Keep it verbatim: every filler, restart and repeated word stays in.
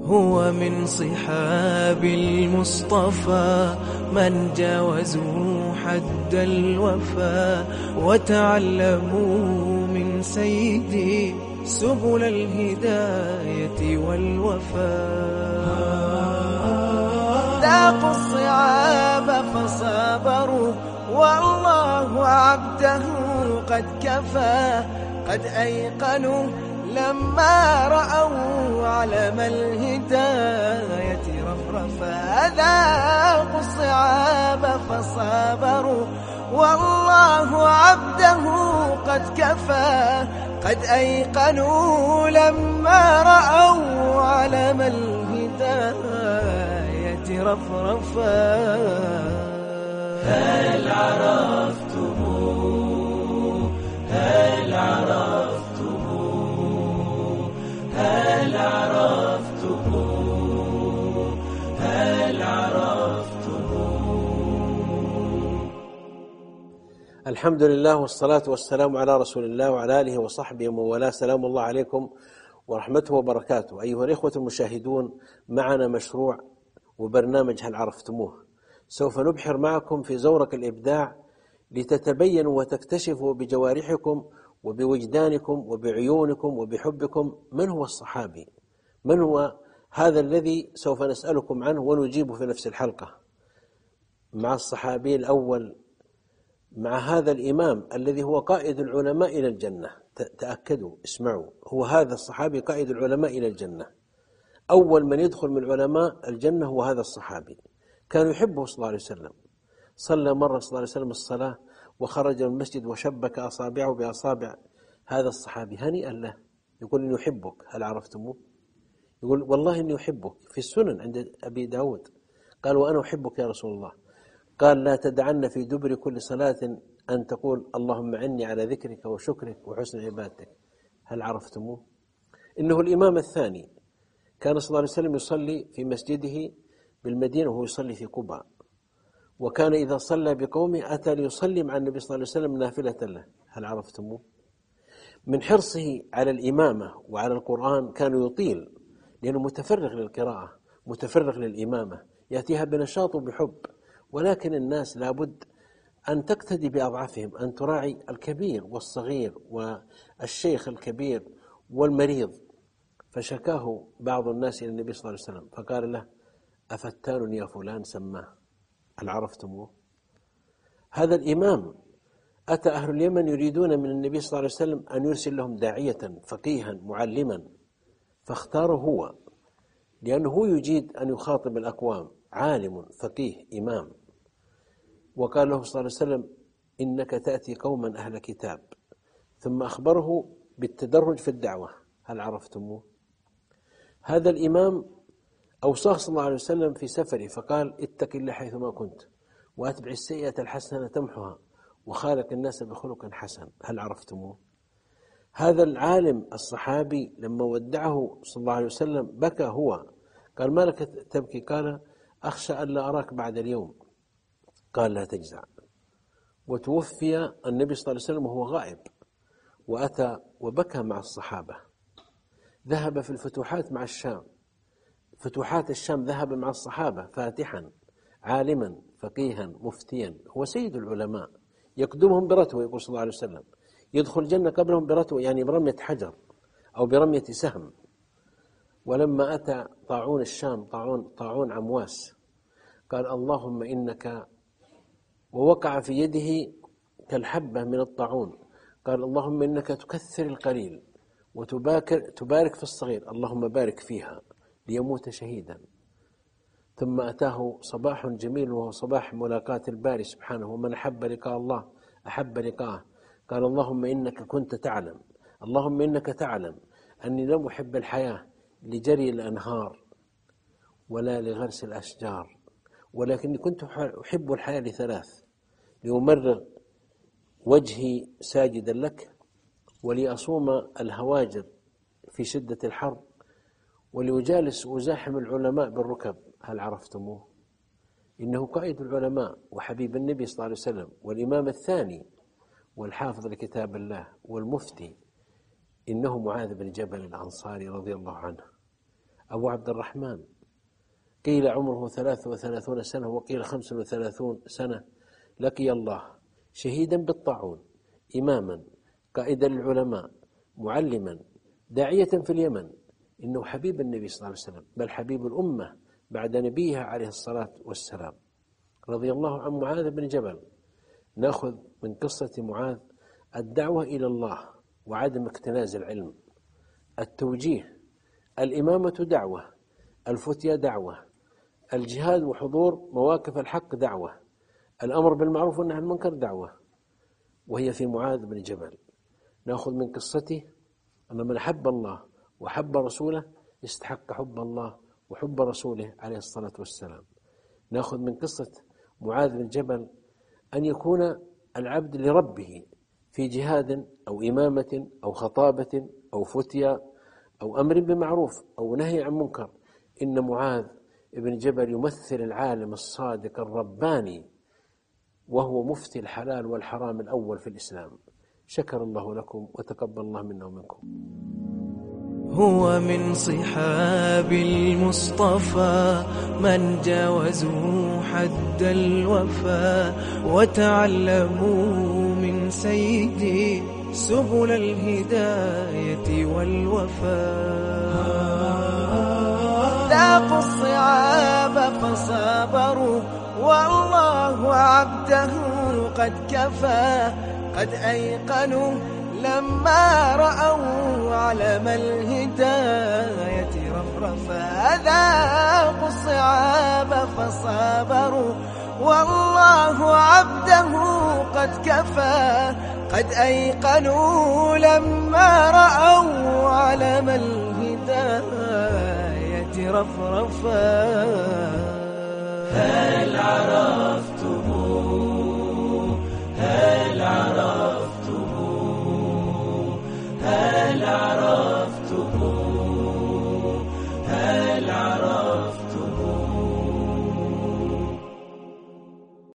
هو من صحاب المصطفى من جاوزوا حد الوفا وتعلموا من سيدي سبل الهداية والوفاء. ذاقوا الصعاب فصبروا والله عبده قد كفى. قد أيقنوا لما رأوا علم الهداية رفرفا. ذاقوا الصعاب فصبروا والله عبده قد كفى. قد أيقنوا لما رأوا علم الهداية رفرفا. هل عرفتم هل عرفتم هل عرفتم هل عرفتم. الحمد لله والصلاة والسلام على رسول الله وعلى آله وصحبه ومن والاه. سلام الله عليكم ورحمته وبركاته. أيها الإخوة المشاهدون، معنا مشروع وبرنامج هل عرفتموه. سوف نبحر معكم في زورق الإبداع لتتبينوا وتكتشفوا بجوارحكم وبوجدانكم وبعيونكم وبحبكم من هو الصحابي، من هو هذا الذي سوف نسألكم عنه ونجيبه في نفس الحلقة. مع الصحابي الأول، مع هذا الإمام الذي هو قائد العلماء إلى الجنة. تأكدوا، اسمعوا، هو هذا الصحابي قائد العلماء إلى الجنة. أول من يدخل من علماء الجنة هو هذا الصحابي. كان يحبه صلى الله عليه وسلم. صلى مرة صلى الله عليه وسلم الصلاة وخرج من المسجد وشبك أصابعه بأصابع هذا الصحابي هنيئا له. يقول إني أحبك، هل عرفتموه؟ يقول والله إني أحبك. في السنن عند أبي داود قال وأنا أحبك يا رسول الله. قال لا تدعن في دبر كل صلاة أن تقول اللهم عني على ذكرك وشكرك وحسن عبادتك. هل عرفتموه؟ إنه الإمام الثاني. كان صلى الله عليه وسلم يصلي في مسجده بالمدينة وهو يصلي في قباء، وكان إذا صلى بقومه أتى ليصلي مع النبي صلى الله عليه وسلم نافلة له. هل عرفتموه؟ من حرصه على الإمامة وعلى القرآن كان يطيل، لأنه متفرغ للقراءة، متفرغ للإمامة، يأتيها بنشاط وبحب. ولكن الناس لابد أن تقتدي بأضعافهم، أن تراعي الكبير والصغير والشيخ الكبير والمريض. فشكاه بعض الناس إلى النبي صلى الله عليه وسلم فقال له أفتان يا فلان سماه. هل عرفتموه؟ هذا الإمام أتى أهل اليمن يريدون من النبي صلى الله عليه وسلم أن يرسل لهم داعية فقيها معلما، فاختاره هو، لأنه هو يجيد أن يخاطب الأقوام، عالم فقيه إمام. وقال له صلى الله عليه وسلم إنك تأتي قوما أهل كتاب، ثم أخبره بالتدرج في الدعوة. هل عرفتموه؟ هذا الإمام أوصاه صلى الله عليه وسلم في سفره فقال اتق الله حيثما كنت وأتبع السيئة الحسنة تمحها وخالق الناس بخلق حسن. هل عرفتموه؟ هذا العالم الصحابي لما ودعه صلى الله عليه وسلم بكى هو. قال ما لك تبكي؟ قال أخشى أن لا أراك بعد اليوم. قال لا تجزع. وتوفي النبي صلى الله عليه وسلم وهو غائب، وأتى وبكى مع الصحابة. ذهب في الفتوحات مع الشام، فتوحات الشام ذهب مع الصحابة فاتحا، عالما فقيها مفتيا، هو سيد العلماء، يقدمهم برتوة. يقول صلى الله عليه وسلم يدخل الجنة قبلهم برتوة، يعني برمية حجر أو برمية سهم. ولما أتى طاعون الشام، طاعون, طاعون عمواس، قال اللهم إنك، ووقع في يده كالحبة من الطاعون، قال اللهم إنك تكثر القليل وتبارك في الصغير، اللهم بارك فيها ليموت شهيدا. ثم أتاه صباح جميل وهو صباح ملاقاة الباري سبحانه، ومن أحب لقاء الله أحب لقاءه. قال اللهم إنك كنت تعلم، اللهم إنك تعلم أني لم أحب الحياة لجري الأنهار ولا لغرس الأشجار، ولكني كنت أحب الحياة لثلاث: لأمرغ وجهي ساجدا لك، ولأصوم الهواجر في شدة الحر، ولأجالس وأزاحم العلماء بالركب. هل عرفتموه؟ إنه قائد العلماء وحبيب النبي صلى الله عليه وسلم، والإمام الثاني والحافظ لكتاب الله والمفتي. إنه معاذ بن جبل الأنصاري رضي الله عنه. أبو عبد الرحمن، قيل عمره ثلاث وثلاثون سنة وقيل خمس وثلاثون سنة، لقي الله شهيدا بالطاعون، إماما، قائدا للعلماء، معلما، داعية في اليمن. إنه حبيب النبي صلى الله عليه وسلم، بل حبيب الأمة بعد نبيها عليه الصلاة والسلام. رضي الله عن معاذ بن جبل. نأخذ من قصة معاذ الدعوة إلى الله وعدم اكتناز العلم، التوجيه، الإمامة دعوة، الفتية دعوة، الجهاد وحضور مواقف الحق دعوة، الأمر بالمعروف والنهي عن المنكر دعوة، وهي في معاذ بن جبل. نأخذ من قصته أن من أحب الله وحب رسوله استحق حب الله وحب رسوله عليه الصلاة والسلام. نأخذ من قصة معاذ بن جبل أن يكون العبد لربه في جهاد أو إمامة أو خطابة أو فتية أو أمر بمعروف أو نهي عن منكر. إن معاذ بن جبل يمثل العالم الصادق الرباني، وهو مفتي الحلال والحرام الأول في الإسلام. شكر الله لكم وتقبل الله منا ومنكم. هو من صحاب المصطفى من جاوزوا حد الوفا، وتعلموا من سيدي سبل الهداية والوفاء. ذاقوا الصعاب فصابروا والله عبده قد كفى، قد أيقنوا لما رأوا علم الهداية رفرفا. ذاقوا الصعاب فصابروا والله عبده قد كفى، قد أيقنوا لما رأوا علم الهداية رفرفا.